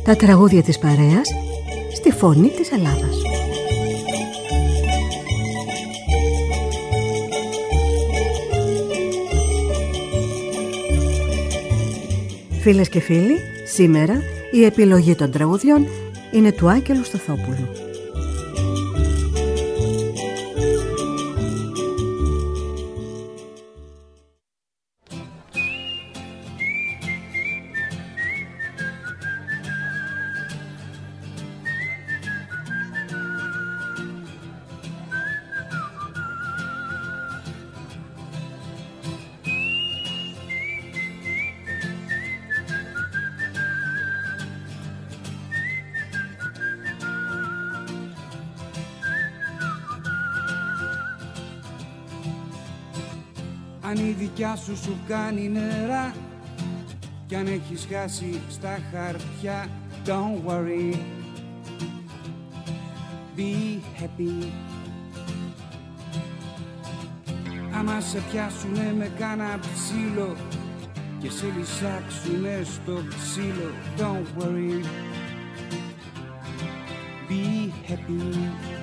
Τα τραγούδια της παρέας στη φωνή της Ελλάδας. Φίλες και φίλοι, σήμερα η επιλογή των τραγουδιών είναι του Άγγελου Σταθόπουλου. Αν η δικιά σου κάνει νερά κι αν έχεις χάσει στα χαρτιά, don't worry, be happy. Άμα σε πιάσουνε με κάνα ψήλο και σε λυσάξουνε στο ξύλο, don't worry, be happy.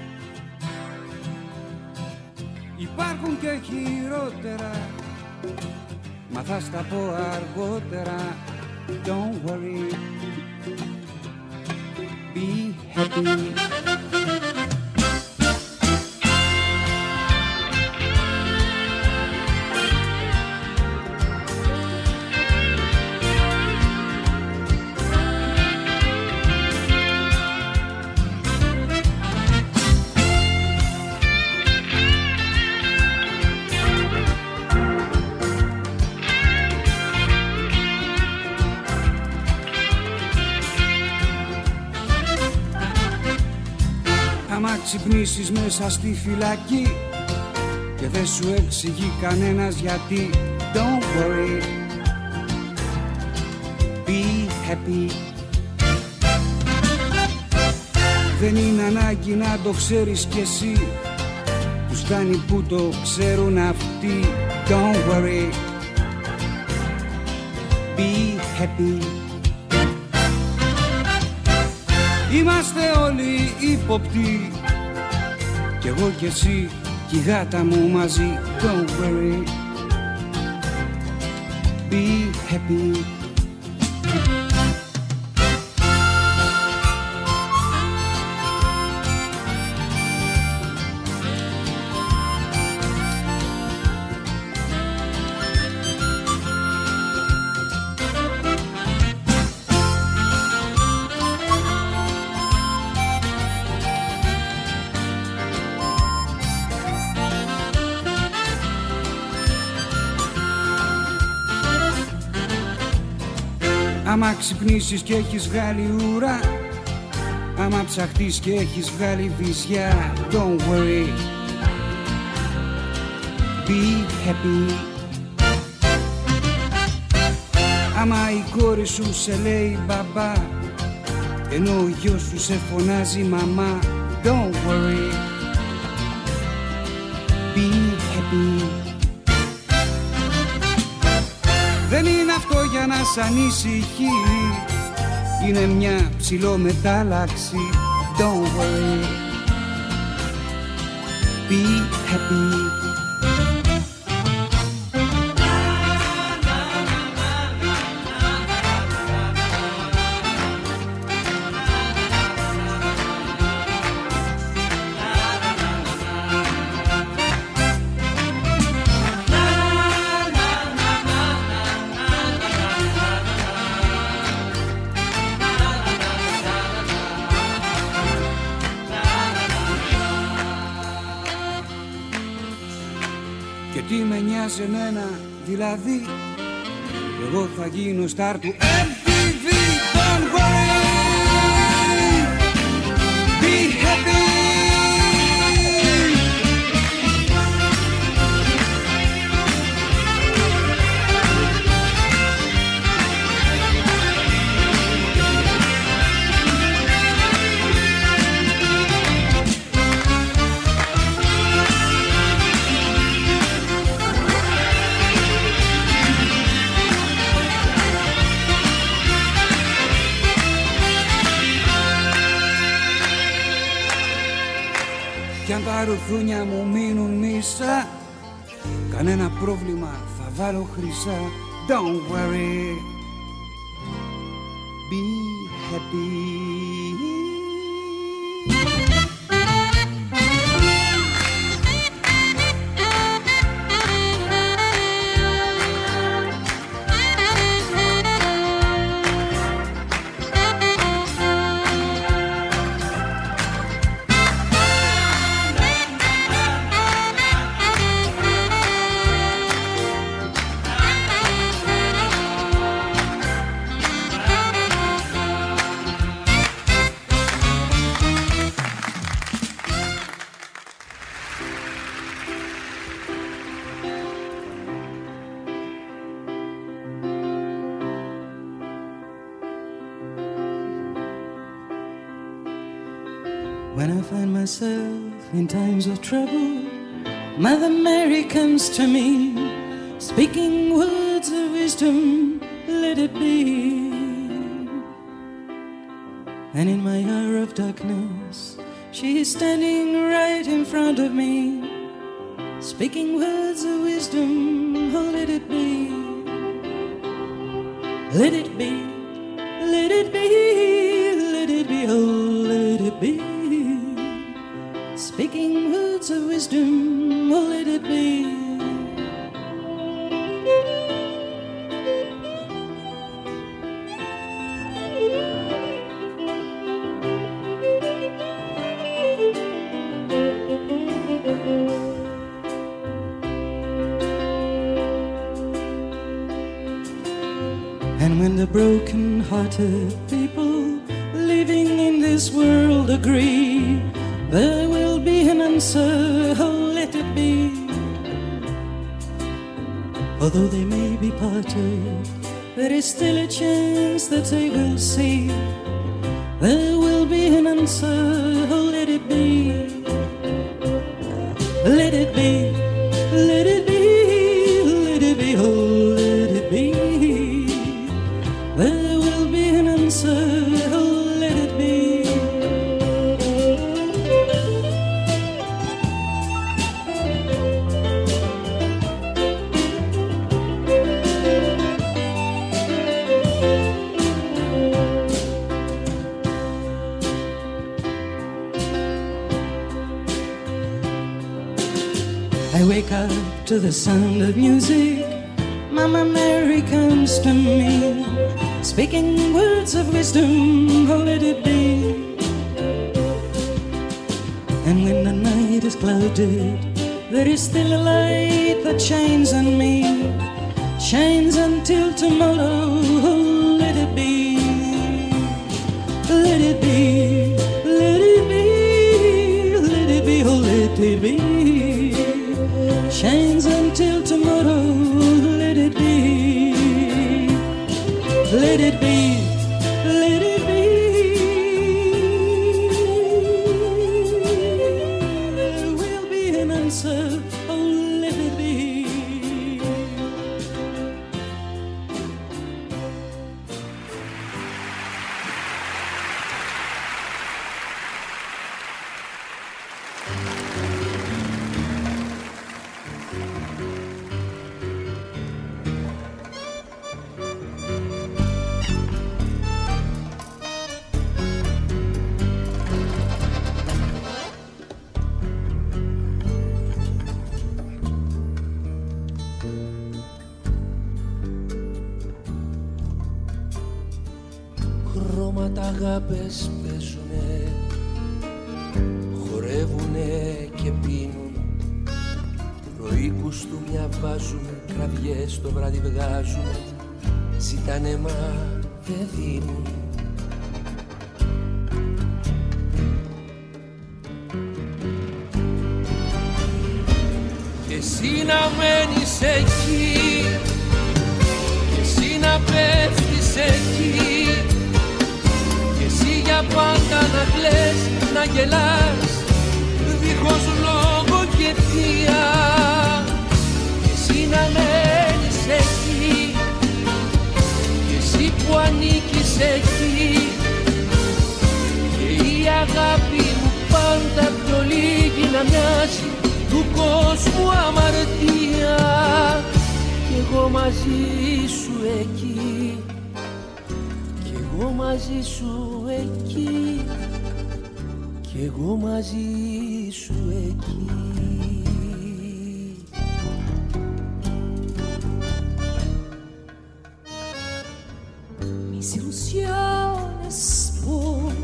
Υπάρχουν και χειρότερα, μα θα στα πω αργότερα, don't worry, be happy. Άμα ξυπνήσεις μέσα στη φυλακή και δεν σου εξηγεί κανένας γιατί, don't worry, be happy. Δεν είναι ανάγκη να το ξέρεις κι εσύ, τους φτάνει που το ξέρουν αυτοί, don't worry, be happy. Είμαστε όλοι ύποπτοι, κι εγώ κι εσύ κι η γάτα μου μαζί, don't worry, be happy. Άμα ξυπνήσεις και έχεις βγάλει ουρά, άμα ψαχτείς και έχεις βγάλει βυζιά, don't worry, be happy. Άμα η κόρη σου σε λέει μπαμπά, ενώ ο γιος σου σε φωνάζει μαμά, don't worry, be happy. Δεν είναι αυτό για να σ' ανησυχεί, είναι μια ψιλομετάλλαξη, don't worry, be happy. Και τι με νοιάζει εμένα, δηλαδή, εγώ θα γίνω στάρ του MTV, don't worry, be happy. κι αν τα ρουθούνια μου μείνουν μίσα, κανένα πρόβλημα θα βάλω χρυσά. Don't worry, be happy. When I find myself in times of trouble, Mother Mary comes to me, speaking words of wisdom, let it be. And in my hour of darkness, she is standing right in front of me, speaking words of wisdom, oh let it be. Let it be, let it be, let it be, oh let it be. Speaking words of wisdom, oh let it be. And when the broken-hearted people living in this world agree, there will be an answer, oh let it be. Although they may be parted, there is still a chance that they will see. There will be an answer, oh let it be. Let it be, let it be, let it be, oh let it be. There will be an answer, oh let it be. I wake up to the sound of music. Mama Mary comes to me, speaking words of wisdom, oh let it be. And when the night is clouded, there is still a light that shines on me, shines until tomorrow, oh let it be. Let it be, let it be, let it be, oh let it be. Shines until tomorrow, let it be. Let it be, let it be. There will be an answer, oh let it be. Χρώματα αγάπες παίζουνε, χορεύουνε και πίνουν. Πρωί κουστούμια βάζουν, κραυγές το βράδυ βγάζουν. Ζητάνε μα δεν δίνουν. Και εσύ να μένεις εκεί, και εσύ να πέφτεις εκεί, και εσύ για πάντα να κλαις, να γελάς δίχως λόγο και αιτία. Και εσύ να μένεις εκεί, και εσύ που ανήκεις εκεί, και η αγάπη μου πάντα πιο λίγη να μοιάζει του κόσμου αμαρτία κι εγώ μαζί σου εκεί, κι εγώ μαζί σου εκεί, κι εγώ μαζί σου εκεί. Mis ilusiones, pues,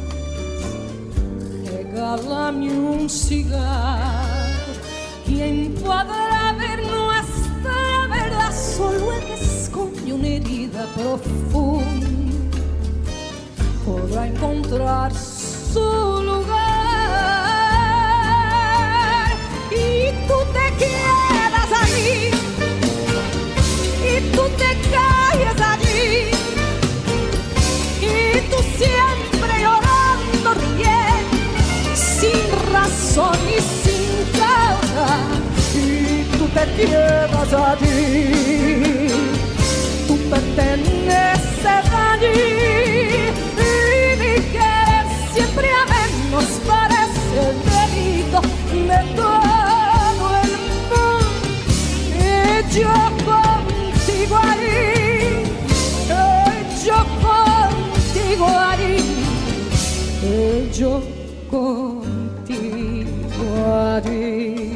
regálame un cigarro. ¿Quién podrá ver nuestra verdad? Solo el que esconde una herida profunda podrá encontrar su lugar. Y tú te quedas allí, y tú te callas allí, y tú siempre llorando, riendo, sin razón y sin causa. Y tú te quedas allí, tú perteneces allí. Y mi querer siempre a menos parece el delito de todo el mundo. Y yo contigo allí, yo contigo allí, yo contigo allí.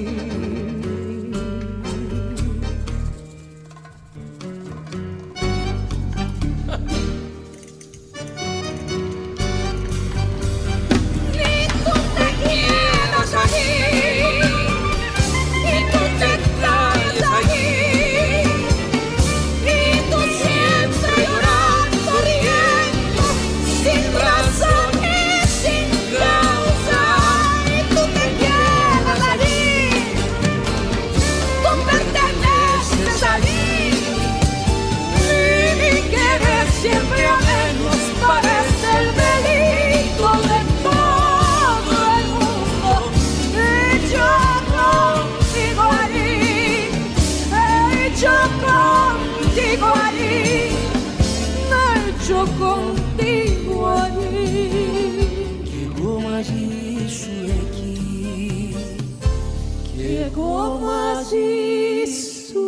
Siempre a menos parece el delito de todo el mundo. Y yo contigo allí, yo contigo allí, yo contigo allí. Κι εγώ μαζί σου εκεί, κι εγώ μαζί σου.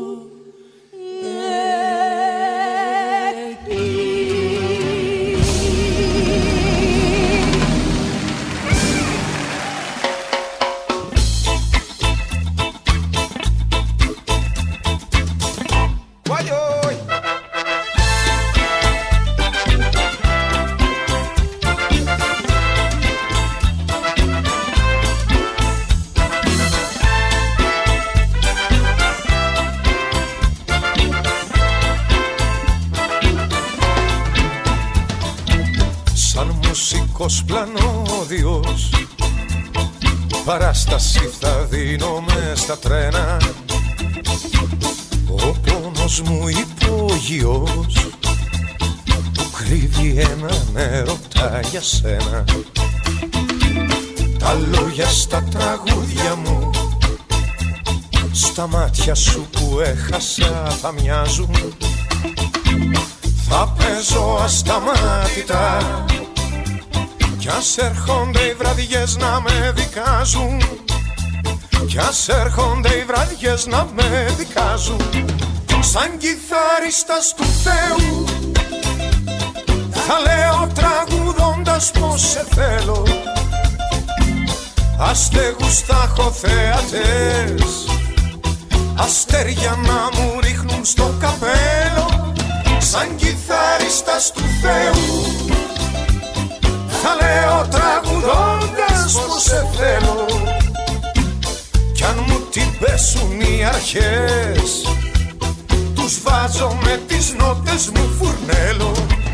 Πλανόδιος, παράσταση θα δίνω μες στα τρένα. Ο πόνος μου υπόγειος που κρύβει έναν έρωτα για σένα. Τα λόγια στα τραγούδια μου, στα μάτια σου που έχασα θα μοιάζουν. Θα παίζω ασταμάτητα κι ας έρχονται οι βραδιές να με δικάζουν, κι ας έρχονται οι βραδιές να με δικάζουν. Σαν κιθαρίστας του Θεού θα λέω τραγουδώντας πως σε θέλω. Αστέγους θα έχω θεατές, αστέρια να μου ρίχνουν στο καπέλο. Σαν κιθαρίστας του Θεού θα λέω τραγουδώντας πως σε θέλω. Κι αν μου την πέσουν οι αρχές, τους βάζω με τις νότες μου φουρνέλο.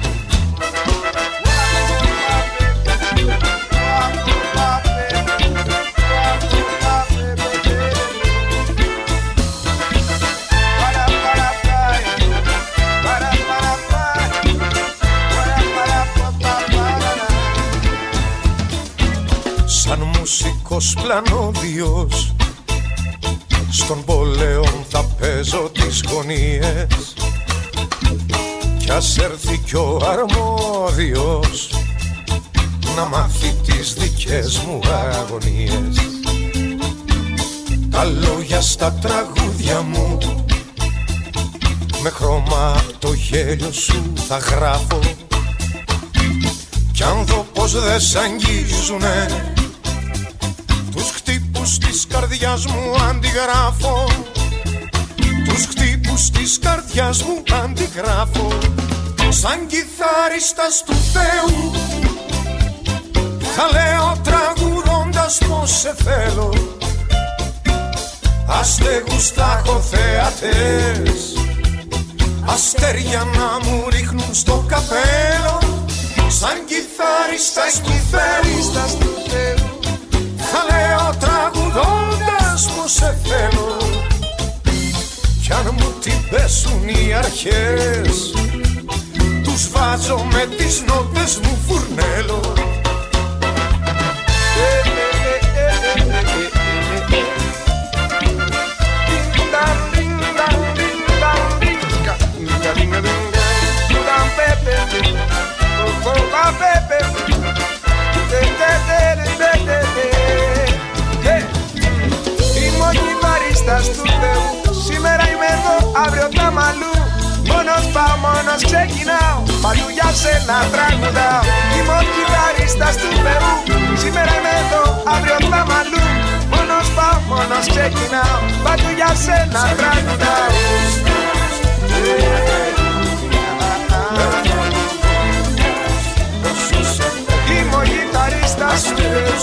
Σαν μουσικός πλανόδιος, στον πόλεον θα παίζω τις γωνίες. Κι ας έρθει κι ο αρμόδιος να μάθει τις δικές μου αγωνίες. τα λόγια στα τραγούδια μου, με χρώμα απ' το γέλιο σου θα γράφω. Κι αν δω πως δεν σ' αγγίζουνε, τους χτύπους της καρδιάς μου αντιγράφω. Τους χτύπους της καρδιάς μου αντιγράφω. Σαν κιθαρίστας του Θεού θα λέω τραγουδώντας πως σε θέλω. Αστέγους θα έχω θεατές, αστέρια να μου ρίχνουν στο καπέλο. Σαν κιθαρίστας του Θεού θα λέω τραγουδώντας πως σε θέλω. Κι αν μου την πέσουν οι αρχές, τους βάζω με τις νότες μου φουρνέλο. Είμαι ο κιθαρίστας του Θεού, σήμερα είμαι εδώ, αύριο τα μαλλού. Μόνος πάω, μόνος ξεκινάω, παντού για σένα τραγουδάω. Είμαι ο κιθαρίστας του Θεού, σήμερα είμαι εδώ, αύριο τα μαλλού. Μόνος πάω, μόνος ξεκινάω, παντού για σένα τραγουδάω. Είμαι ο κιθαρίστας του Θεού,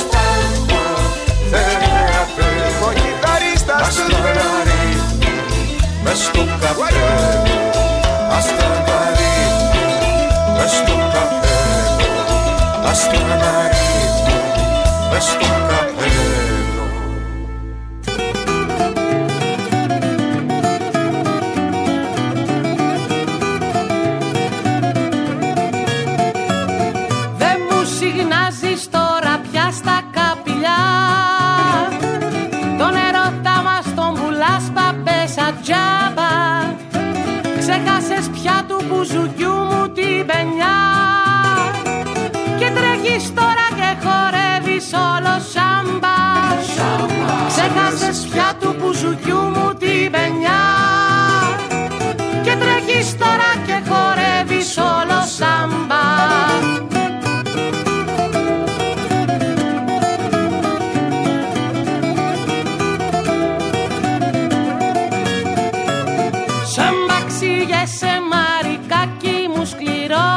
είμαι ο κιθαρίστας του Θεού. Μες στο καπέλο, αστρανάρι, μες στο καπέλο, αστρανάρι, μες στο καπέλο. Δεν μου συγνάζεις τώρα πια στα καπηλιά, τον ερώτα μας τον πουλάς παπέσα τζάμπα. Ξέχασες πια του μπουζουκιού μου την πενιά και τρέχεις τώρα και χορεύεις όλο σάμπα. Ξέχασες πια του μπουζουκιού μου την πενιά και τρέχεις τώρα και χορεύεις όλο σάμπα. Σε μαρικάκι μου σκληρό,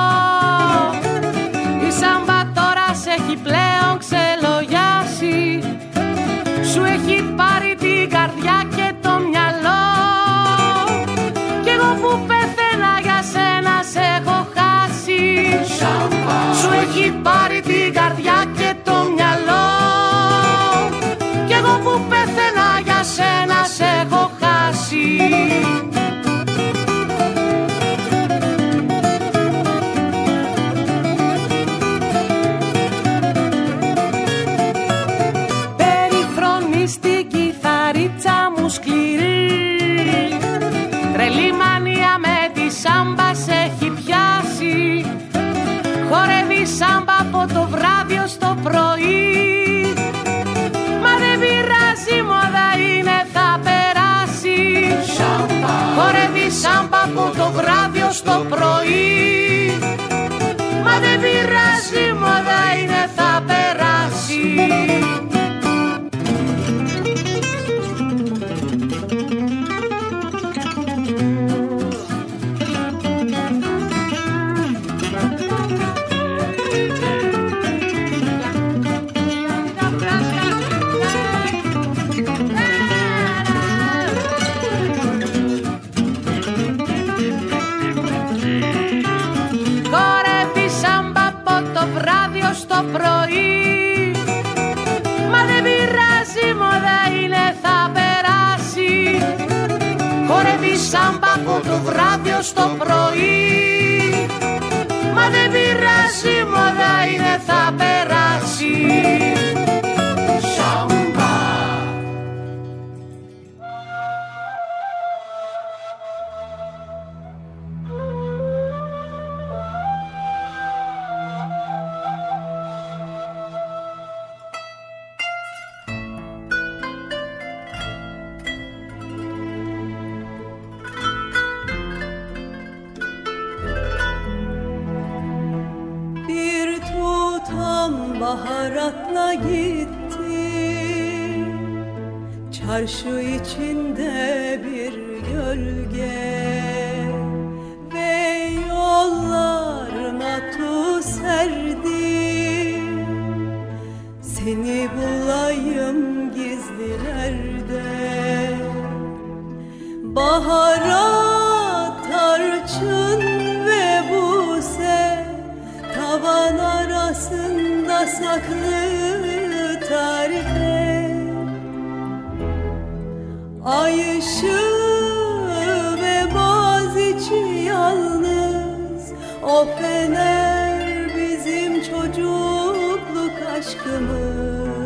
η σάμπα τώρα σε έχει πλέον ξελογιάσει. Σου έχει πάρει την καρδιά και το μυαλό, κι εγώ που πέθαινα για σένα σε έχω χάσει. Σου έχει πάρει την καρδιά και το μυαλό, κι εγώ που πέθαινα για σένα σε έχω χάσει. Στην κιθαρίτσα μου σκληρή, τρελή μανία με τη σάμπα σε έχει πιάσει. Χορεύει σάμπα από το βράδυ ως το πρωί, μα δεν πειράζει, μόδα είναι, θα περάσει. Χορεύει σάμπα από το βράδυ ως το πρωί, μα δεν πειράζει, μόδα είναι, θα περάσει. Το πρωί, μα δεν πειράζει, μόδα είναι, θα περάσει. Χορεύει σάμπα από το βράδυ ως το πρωί, μα δεν πειράζει, μόδα είναι, θα περάσει. Σάμπα. baharatla gitti. Çarşı içinde bir gölge ve yollarına tuz serdi. Seni bulayım gizlilerde, baharat, tarçın ve buse, tavan arasında saklı tarife. Ay ışığı ve Boğaziçi yalnız, o fener bizim çocukluk aşkımız.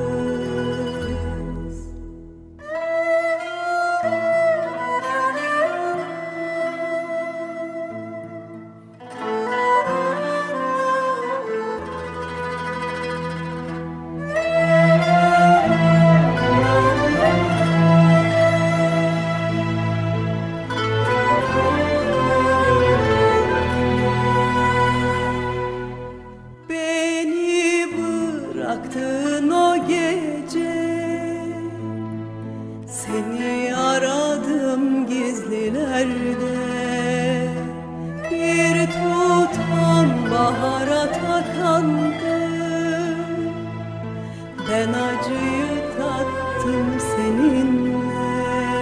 Ben acıyı tattım seninle.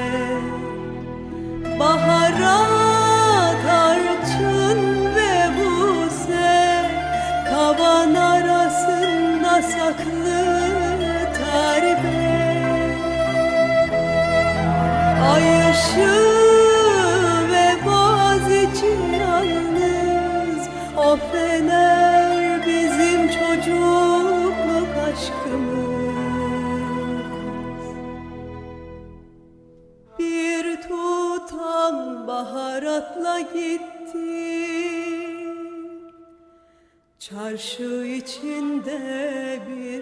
Baharat, tarçın ve buse, tavan arasında saklı tarife. Ay ışığı ve Boğaziçi yalnız, o fener bizim çocukluk aşkımız. Bir tutam baharatla gitti, çarşı içinde bir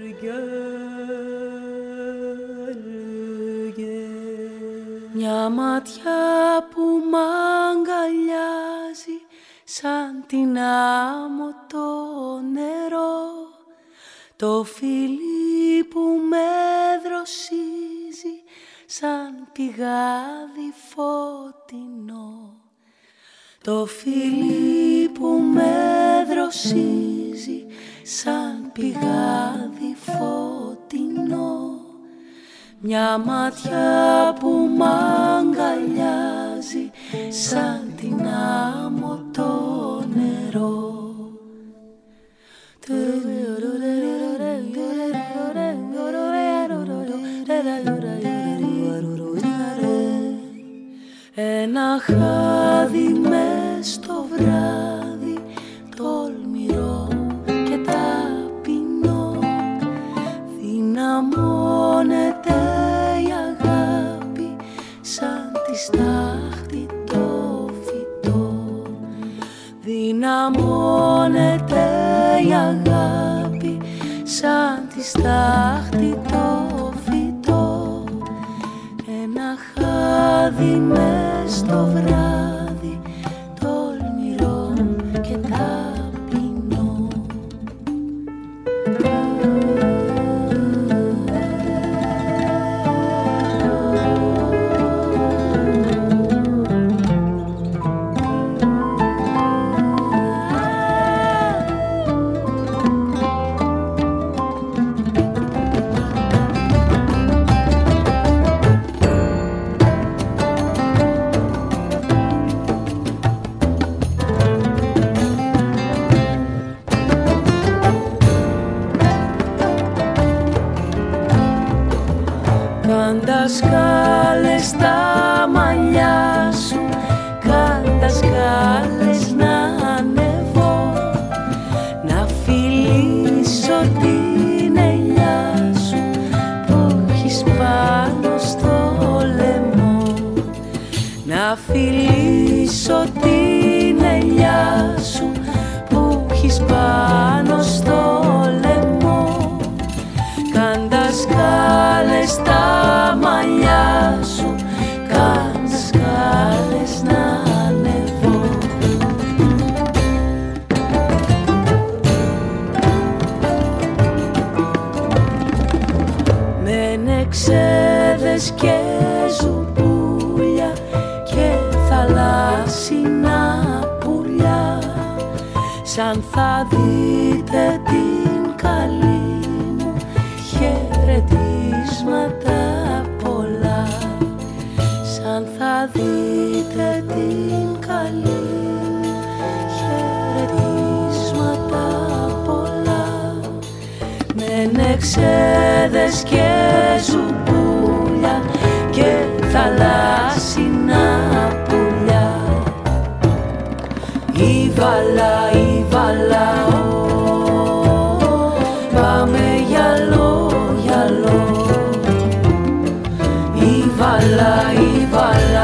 gölge. Μια μάτια που μ' αγκαλιάζει σαν την άμμο το νερό, το φιλί που με δροσίζει σαν πηγάδι φωτεινό, το φιλί που με δροσίζει σαν πηγάδι φωτεινό. Μια μάτια που μ' αγκαλιάζει σαν την άμμο το νερό. Ένα χάδι μες στο βράδυ, τολμηρό και ταπεινό, δυναμώνεται η αγάπη σαν τη στάχτη το φυτό. Δυναμώνεται η αγάπη σαν τη στάχτη το φυτό. Ένα χάδι μες στο βράδυ, τολμηρό και ταπεινό. Σκάλες στα μαλλιά σου, κάντα σκάλες να ανεβώ, να φιλήσω την ελιά σου που έχεις πάνω στο λαιμό, να φιλήσω την ελιά σου που έχεις πάνω στο λαιμό, κάντα σκάλες στα μαλλιά σου, κάντα σκάλες να ανεβώ. εξέδες και ζουμπούλια και θαλάσσινα πουλιά, σαν θα δείτε την καλή μου χαιρετίσματα πολλά, σαν θα δείτε την καλή μου χαιρετίσματα πολλά, με εξέδες και ζουμπούλια και θαλάσσινα πουλιά. Ήβαλα, ήβαλα, πάμε γυαλό, γυαλό. Ήβαλα, ήβαλα,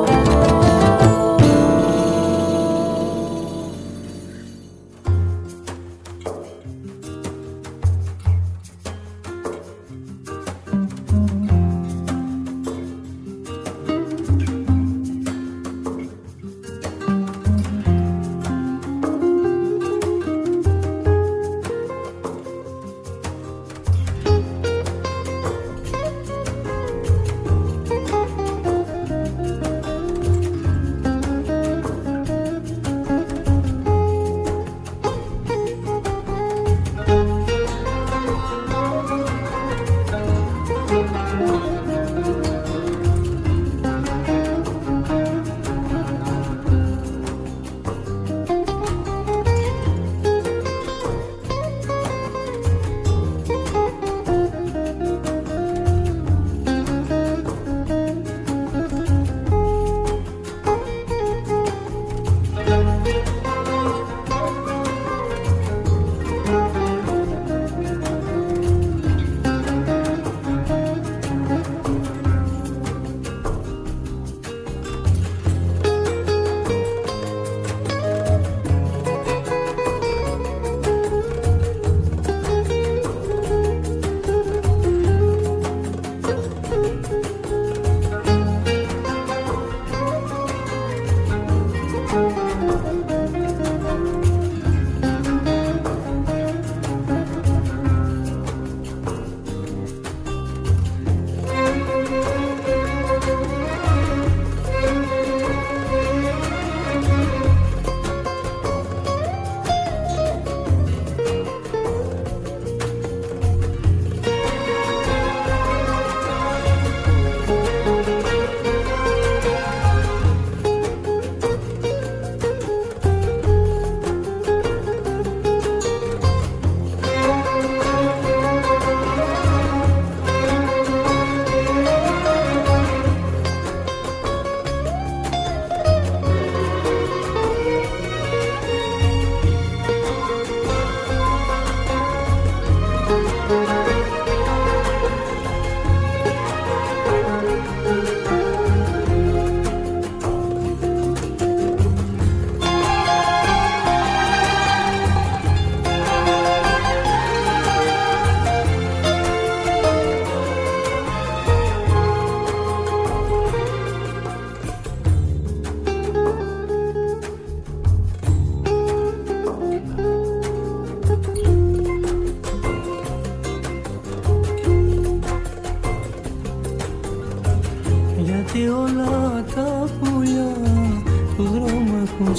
γιατί όλα τα πουλιά του δρόμου έχουν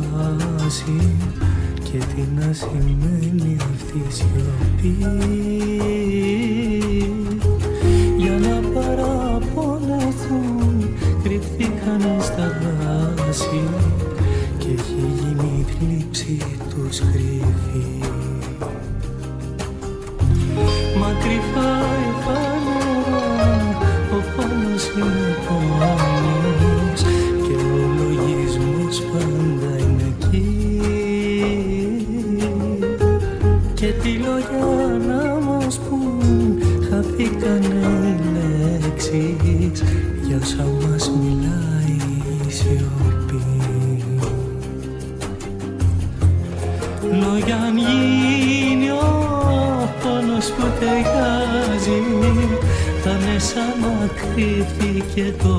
σοπάσει και τι να σημαίνει αυτή η σιωπή, για να παραπονεθούν κρυφθήκαν στα δάση και έχει γίνει η θλίψη τους κρυφή. Μα κρυφά η φανερά ο πόνος είναι πόνος και ο λογισμός πάντα είναι εκεί και τι λόγια να μας πουν, χαθήκανε οι λέξεις για όσα μας μιλάει η σιωπή. Λόγια αν γίνει ο πόνος που ταιριάζει θα είναι σαν να κρύφτηκε το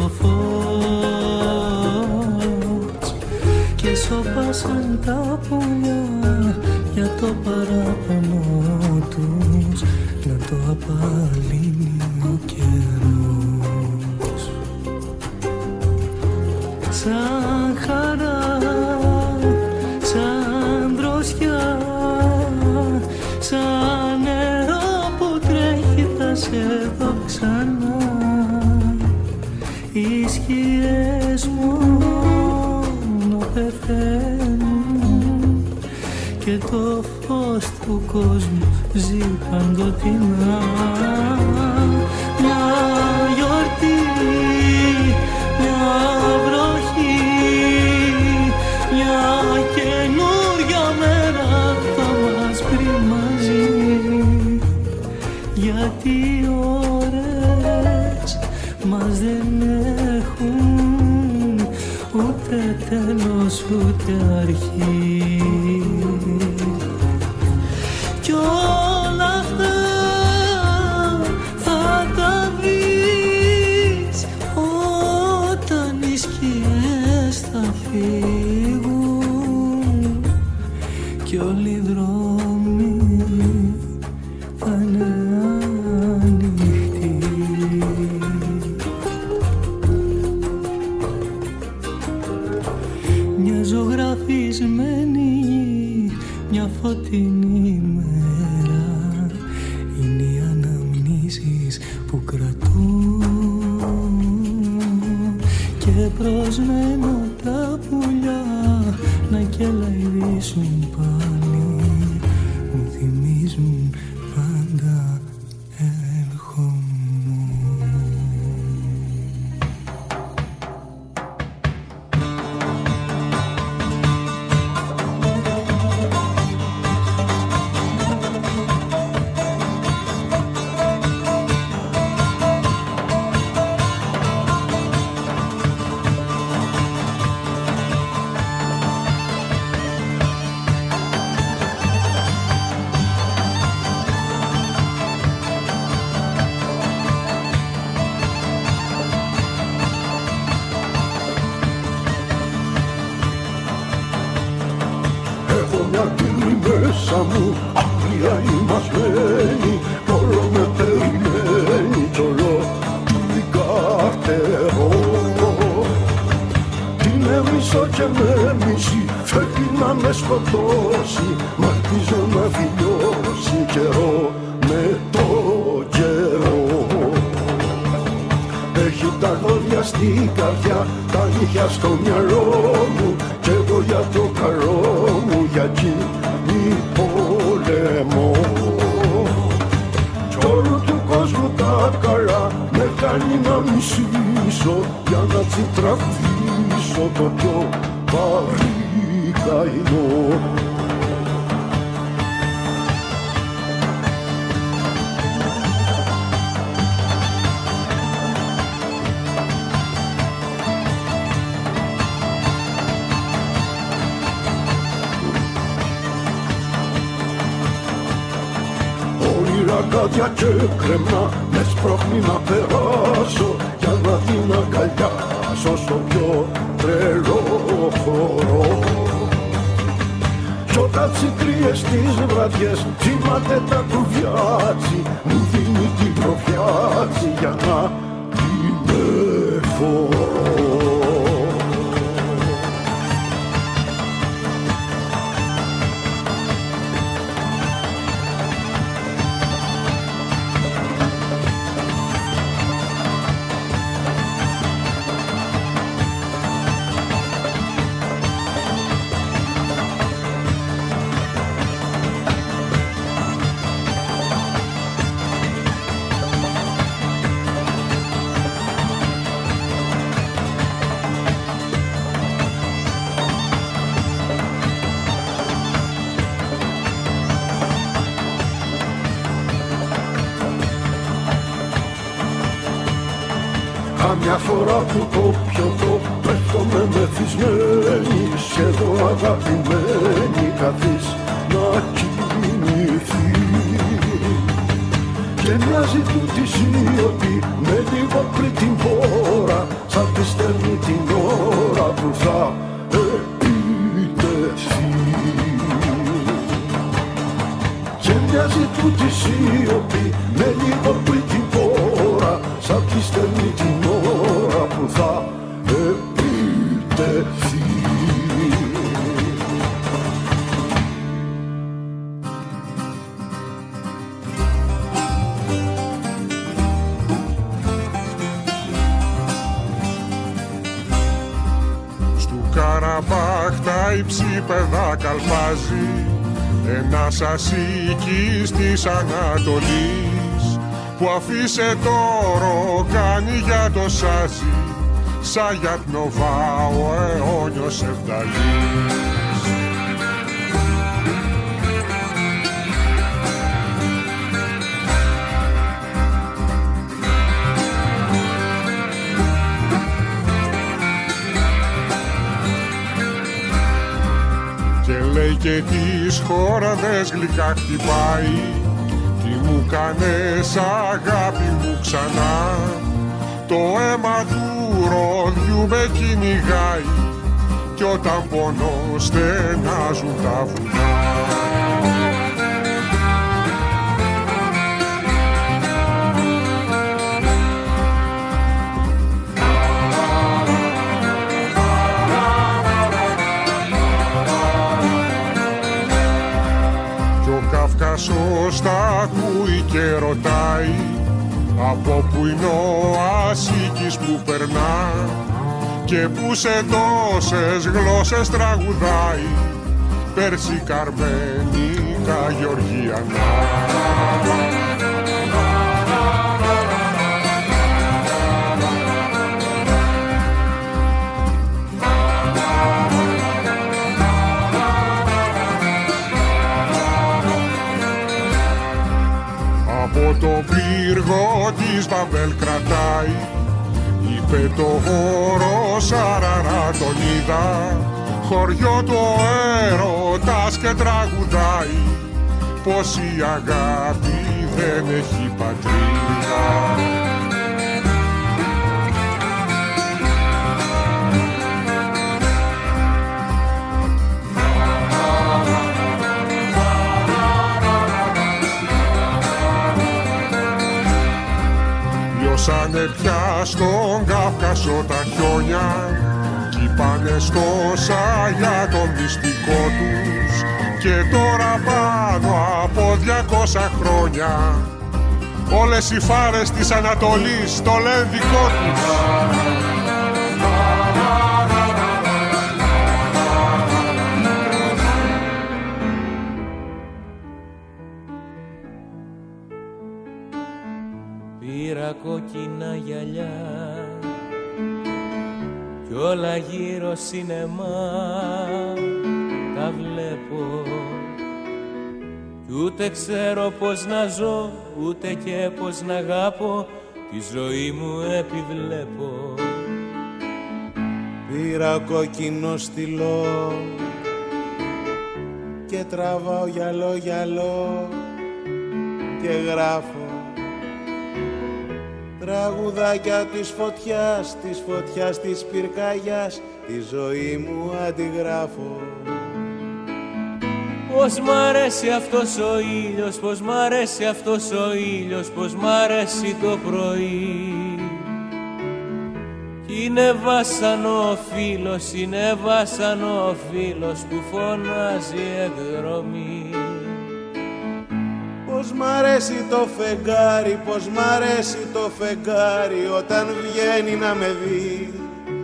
φως και σώπασαν τα πουλιά για το παράπονο τους να το απαλύνει ο καιρός. σε δω ξανά. Οι σκιές μόνο πεθαίνουν και το φως του κόσμου ζει παντοτινά. Μια γιορτή, μια βροχή, μια καινούρια μέρα θα μας βρει μαζί. Γιατί οι ώρες μας δεν έχουν ούτε τέλος ούτε αρχή. Κι όλα αυτά θα τα βρεις όταν οι σκιές θα φύγουν κι όλοι οι δρόμοι θα είναι ανοιχτοί. Μια ζωγραφισμένη γη, μια φωτεινή μέρα είναι οι αναμνήσεις που κρατούν και προσμένω τα πουλιά να κελαϊδίσουν πάλι, μου θυμίζουν πάντα έρχομαι. Στο μυαλό μου κι εγώ για το καρό μου για εκείνη πόλεμο. Κι όλου του κόσμου τα καλά με κάνει να μισήσω για να τσιτραβήσω το πιο βαρύ καημό. Κάδια και κρεμά με σπρώχνει να περάσω για να την αγκαλιάσω στο πιο τρελό χώρο. Κι όταν τσιτρίες τις βραδιές τσιμάται τα κουβιάτσι, μου δίνει την προφιάτσι για να την εφορώ. Μια φορά που το πιωτό πέφτομαι μεθυσμένη, σχεδόν αγαπημένη καθείς να κοιμηθεί. Και μοιάζει τούτη σιωπή με λίγο πριν την πόρα, σαν τη στέλνει την ώρα που θα επιτεθεί. Και μοιάζει τούτη σιωπή με λίγο πριν την πόρα, σαν τη στέλνει την ώρα που θα επιτεθεί. μια μπάχτα υψίπεδα καλπάζει, ένας ασίκης της Ανατολής που αφήσε το ροκάνι για το σάζι, σαν για πνοβά ο αιώνιος Ευδαλής. Λέει και τις χόραδες γλυκά χτυπάει, τι μου κάνες αγάπη μου ξανά, το αίμα του ροδιού με κυνηγάει κι όταν πονώ στενάζουν τα βουνά. Καύκασος τα ακούει και ρωτάει, από που είναι ο ασίκης που περνά και που σε τόσες γλώσσες τραγουδάει, περσικά, αρμενικά, γεωργιανά. Από το πύργο της Βαβέλ κρατάει, είπε το όρος Αραρα τον είδα, χωριό το έρωτας και τραγουδάει, πως η αγάπη δεν έχει πατρίδα. Λιώσανε πια στον Κάφκασο τα χιόνια κι πάνε στο για το μυστικό τους, και τώρα πάνω από 200 χρόνια όλες οι φάρες της Ανατολής το λένε δικό τους. Πήρα κόκκινα γυαλιά κι όλα γύρω σινεμά τα βλέπω, κι ούτε ξέρω πως να ζω, ούτε και πως να αγάπω, τη ζωή μου επιβλέπω. Πήρα κόκκινο στυλό και τραβάω γυαλό γυαλό και γράφω τραγουδάκια της φωτιάς της πυρκαγιάς, τη ζωή μου αντιγράφω. Πως μ' αρέσει αυτός ο ήλιος, πως μ' αρέσει αυτός ο ήλιος, πως μ' αρέσει το πρωί. Κι είναι βάσανο φίλος, είναι βάσανο φίλος που φωνάζει εκδρομή. Πως μ' αρέσει το φεγγάρι, πως μ' αρέσει το φεγγάρι όταν βγαίνει να με δει.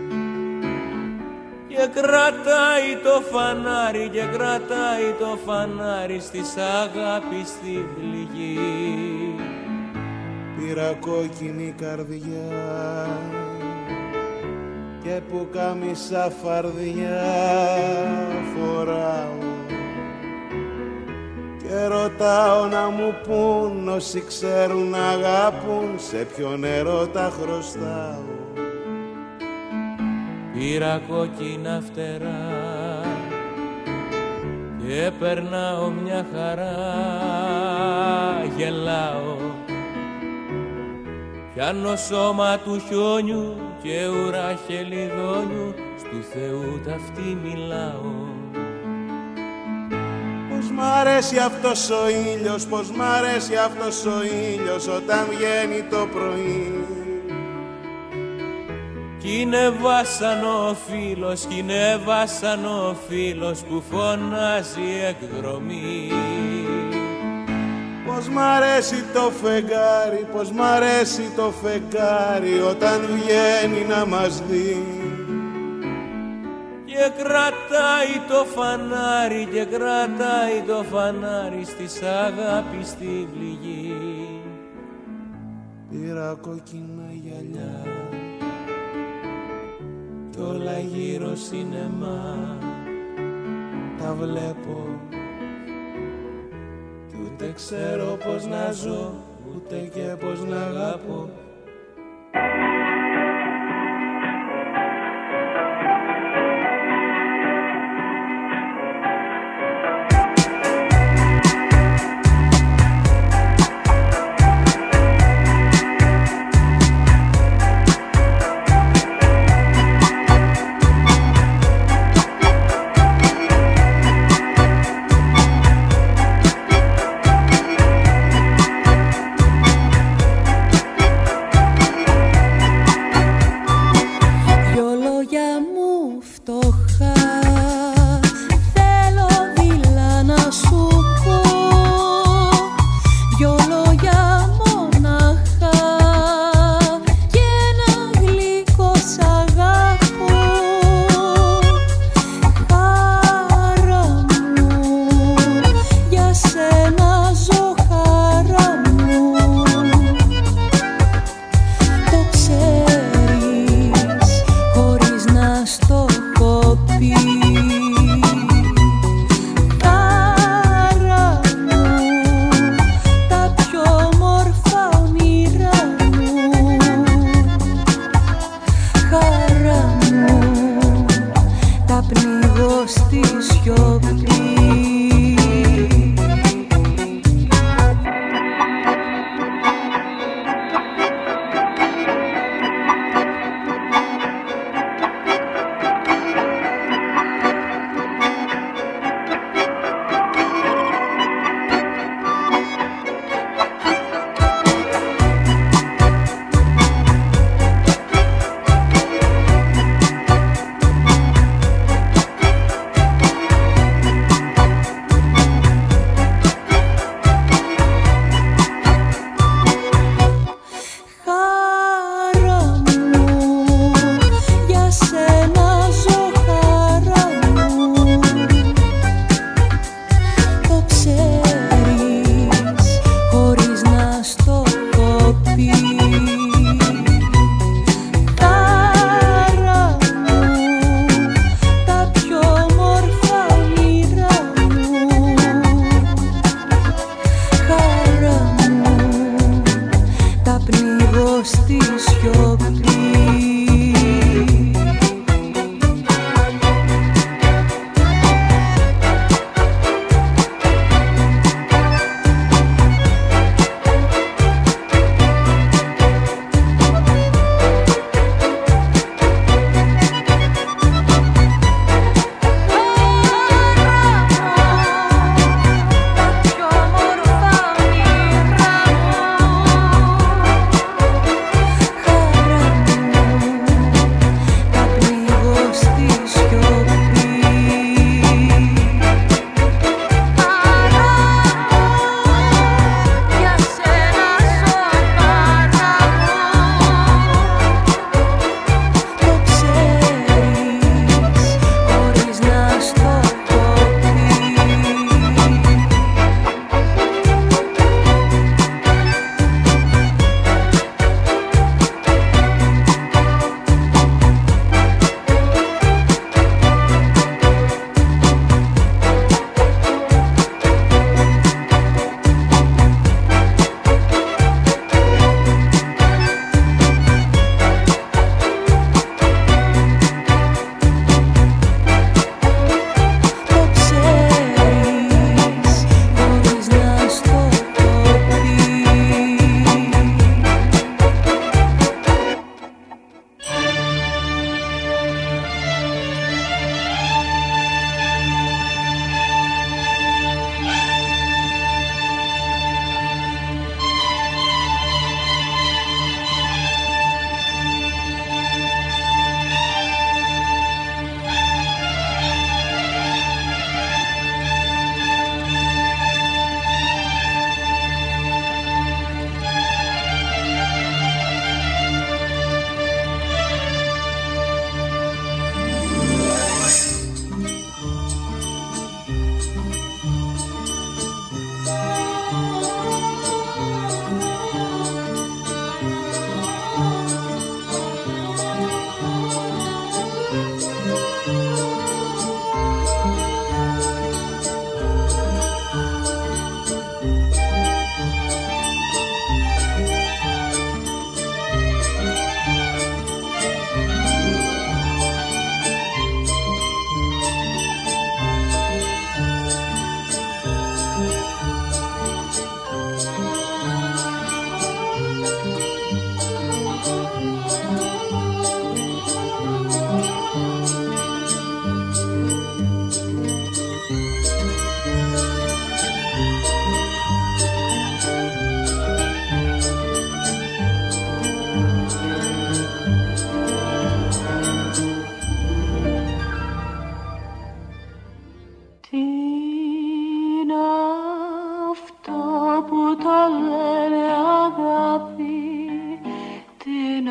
Και κρατάει το φανάρι, και κρατάει το φανάρι στις αγάπης στην πληγή. Πήρα κόκκινη καρδιά και που κάμισα φαρδιά φοράω και ρωτάω να μου πουν όσοι ξέρουν να αγάπουν, σε ποιο νερό τα χρωστάω. Πήρα κόκκινα φτερά και περνάω μια χαρά, γελάω. Πιάνω σώμα του χιόνιου και ουρά χελιδόνιου, στου Θεού ταυτί μιλάω. Πως μ' αρέσει αυτός ο ήλιος, πως μ' αρέσει αυτός ο ήλιος όταν βγαίνει το πρωί. Κι είναι βάσανο φίλος, κι είναι βάσανο φίλος που φωνάζει εκδρομή. Πως μ' αρέσει το φεγγάρι, πως μ' αρέσει το φεγγάρι όταν βγαίνει να μας δει. Κι και κρατάει το φανάρι, και κρατάει το φανάρι στις αγάπης την πληγή. Πήρα κόκκινα γυαλιά κι όλα γύρω σινεμά τα βλέπω κι ούτε ξέρω πως να ζω, ούτε και πως να αγαπώ.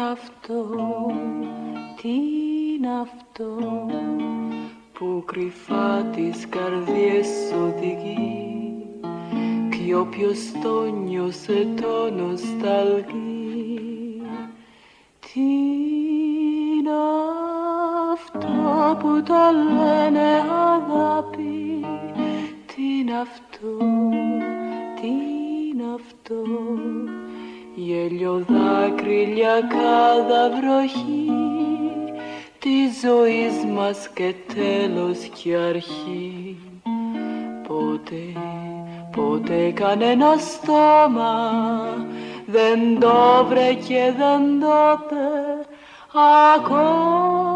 αυτό, τι είναι αυτό που κρυφά τις καρδιές οδηγεί κι όποιος το νιώσε το νοσταλγεί. Τι είναι αυτό που το λένε αγάπη, τι είναι αυτό, τι είναι αυτό, γέλιο, δάκρυ, κάδα, βροχή της ζωής μας και τέλος και αρχή. Ποτέ κανένα στόμα δεν το βρε και δεν το πε ακόμα.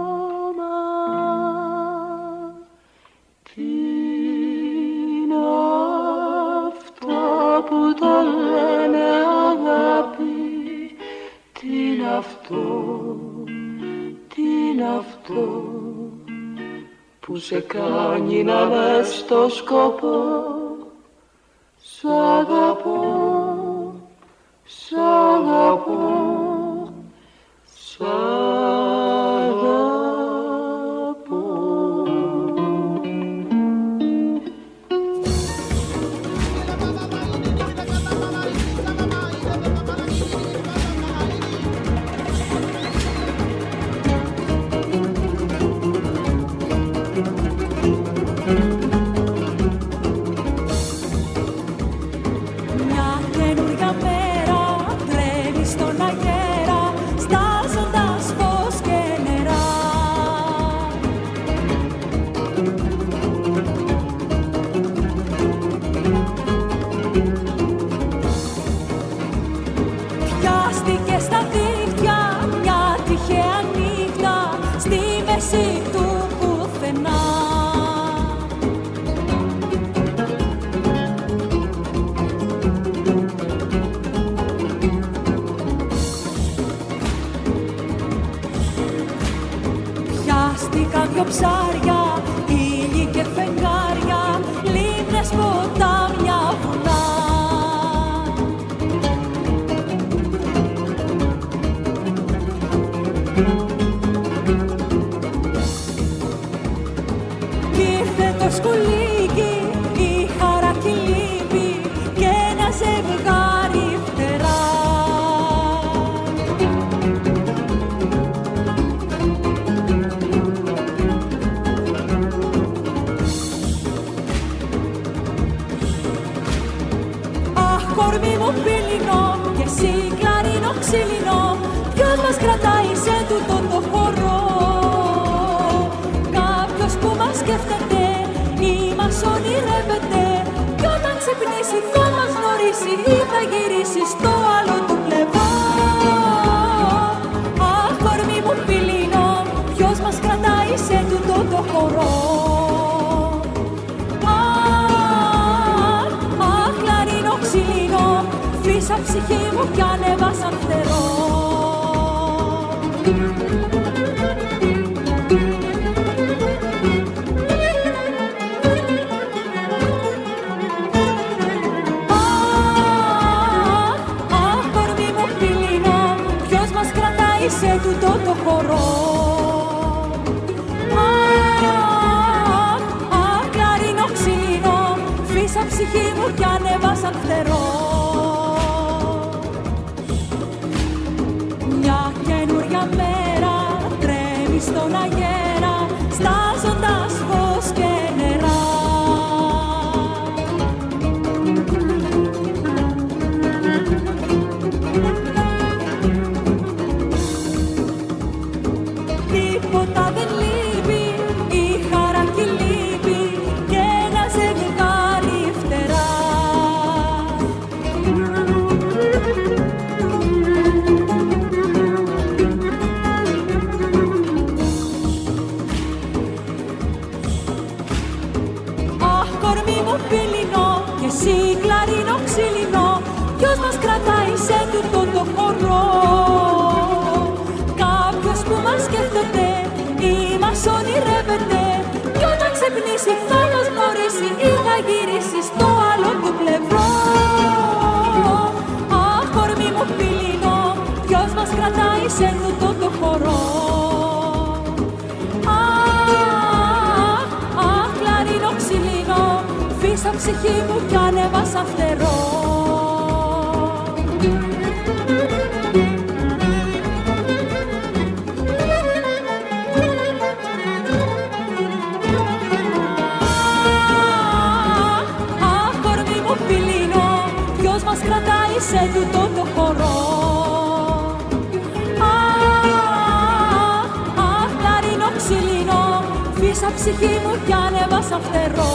Τι είναι αυτό που το λένε αγάπη, τι είναι αυτό, τι είναι αυτό που σε κάνει να λες το σκοπό. Σ' αγαπώ, σ' αγαπώ, σ' αγαπώ. Δυο ψάρια, ήλιοι και φεγγάρια, λίμνες, ποτάμια, βουνά. Κι ήρθε το σκουλίκι, η χαρά κι η λύπη και ένα ζευγάρι φτερά. Κορμί μου πύλινο και εσύ κλαρίνο ξύλινο, ποιος μας κρατάει σε τούτο το χώρο. Κάποιος που μας σκέφτεται ή μας ονειρεύεται κι όταν ξυπνήσει θα μας γνωρίσει ή θα γυρίσει στο άλλο του πλευρό. Αχ, κορμί μου πύλινο, ποιος μας κρατάει σε τούτο το χώρο. Φύσα ψυχή μου κι ανέβασαν φτερό. Αχ, κορμί μου πύλινο, ποιος μας κρατάει σε τούτο το χώρο. Αχ, κλαρίνο ξύλινο, φύσα ψυχή μου κι ανέβασαν φτερό. Μέρα τρέμει στον αγέρα, στάζοντας φως και νερά. Τίποτα δεν λείπει, η χαρά κι η λύπη και ένα ζευγάρι φτερά. Και εσύ κλαρίνο ξύλινο, ποιος μας κρατάει σε τούτο το χώρο. Κάποιος που μας σκέφτεται ή μας ονειρεύεται κι όταν ξυπνήσει θα μας γνωρίσει ή θα γυρίσει στο άλλο του πλευρό. Αχ, κορμί μου πύλινο, ποιος μας κρατάει σε τούτο το χορό. Αχ, κλαρίνο ξυλίνο, φύσα ψυχή μου κι ανέβα σαν φτερό. Κρατάει σε τούτο το χορό. Αχ, κλαρίνο ξυλίνο, φύσα ψυχή μου κι ανέβα σαν φτερό.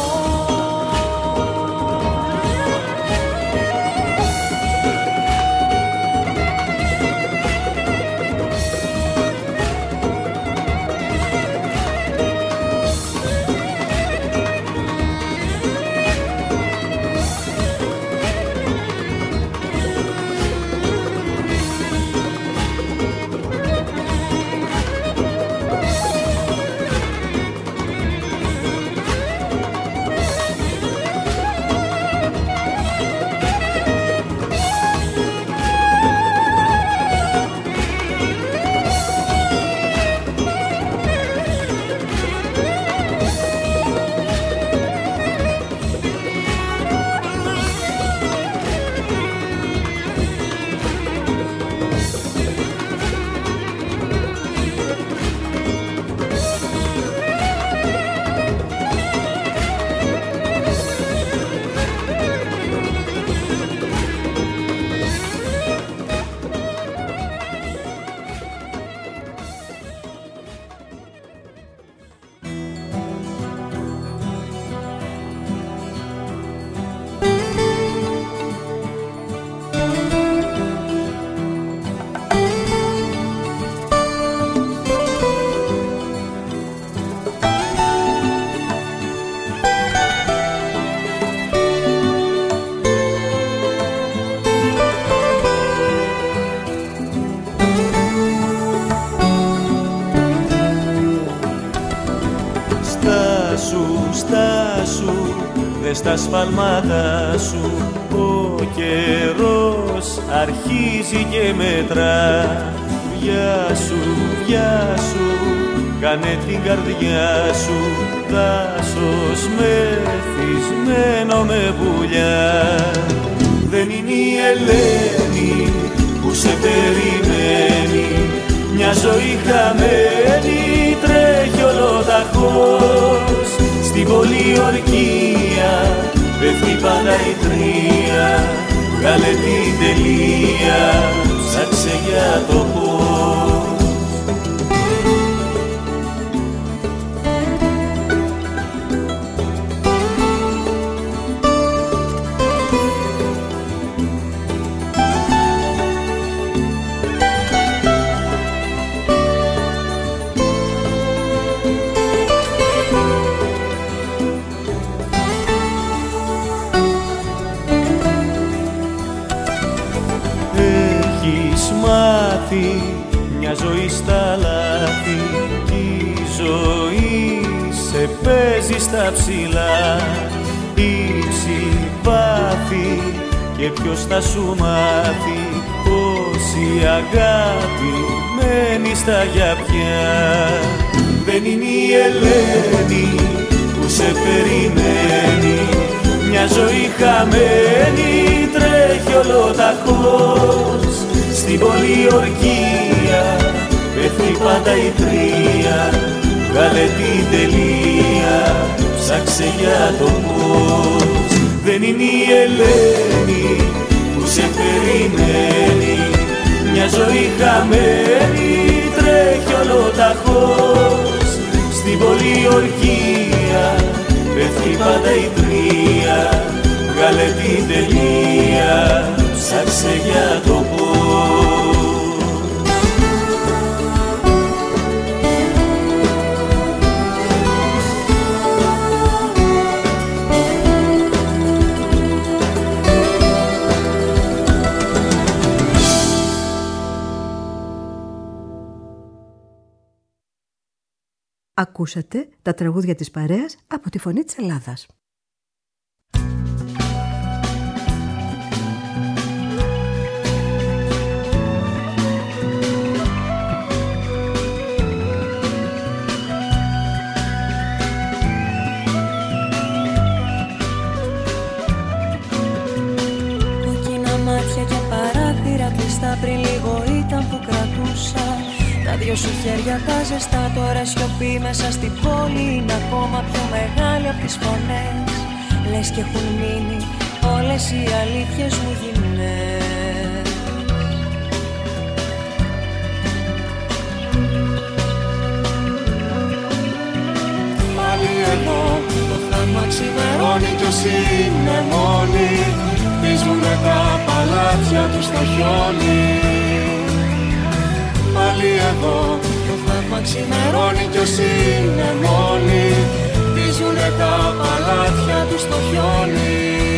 Στα σφαλμάτα σου ο καιρός αρχίζει και μετρά. Βιά σου, κάνε την καρδιά σου δάσος μεθυσμένο με πουλιά. Δεν είναι η Ελένη που σε περιμένει, μια ζωή χαμένη τρέχει ολοταχώς. Στην πολιορκία πέφτει πάντα η τρία, βγάλε την τελεία, ψάξε για το πώς. Μια ζωή στα λάθη κι η ζωή σε παίζει στα ψηλά. Ύψη, βάθη και ποιος θα σου μάθει πως η αγάπη μένει στα γιαπιά. Δεν είναι η Ελένη που σε περιμένει, μια ζωή χαμένη τρέχει ολοταχώς. Στην πολιορκία πέφτει πάντα η τρία, βγάλε την τελεία, ψάξε για το πώς. Δεν είναι η Ελένη που σε περιμένει, μια ζωή χαμένη τρέχει ολοταχώς. Στην πολιορκία πέφτει πάντα η τρία, βγάλε την τελεία, ψάξε για το πώς. Ακούσατε τα τραγούδια της παρέας από τη Φωνή της Ελλάδας. δυο σου χέρια τα ζεστά, τώρα σιωπή μέσα στην πόλη είναι ακόμα πιο μεγάλη από τις φωνές. Λες και έχουν μείνει όλες οι αλήθειες μου γυμνές. Πάλι εδώ το θαύμα ξημερώνει κι όσοι είναι μόνοι πίζουνε τα παλάτια τους στο χιόνι. Πάλι εδώ το θαύμα ξημερώνει κι όσοι είναι μόνοι πίζουνε τα παλάτια τους στο χιόνι.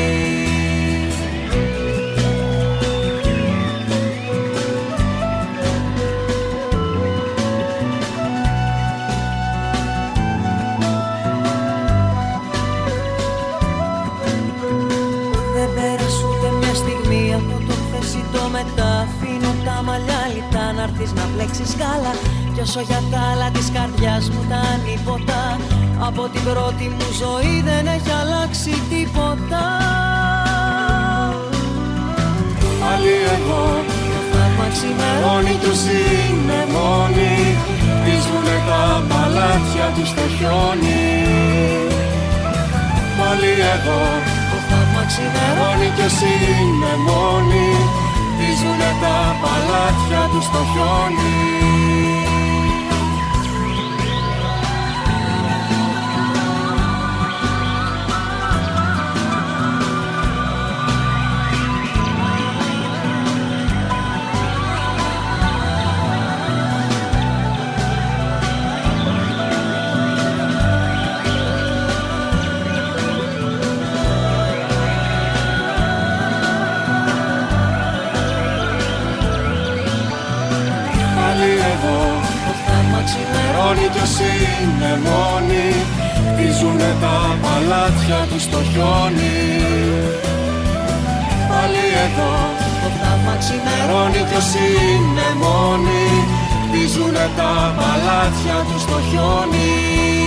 Δεν πέρασε ούτε μια στιγμή από το χθεσιτό μετά. Αφήνω τα μαλλιά λιτά να έρθεις να πλέξεις κάλα. Κι όσο για τα άλλα της καρδιάς μου τα ανίποτα, από την πρώτη μου ζωή δεν έχει αλλάξει τίποτα. Πάλι εγώ το θαύμα ξημερώνει κι όσοι είναι μόνοι πίζουνε τα παλάτια τους στο χιόνι. Πάλι εδώ το θαύμα ξημερώνει κι όσοι είναι μόνοι πίζουνε τα παλάτια τους στο χιόνι. Ξημερώνει κι όσοι είναι μόνοι χτίζουνε τα παλάτια τους στο χιόνι. Πάλι εδώ το θαύμα ξημερώνει κι όσοι είναι μόνοι χτίζουνε τα παλάτια τους στο χιόνι.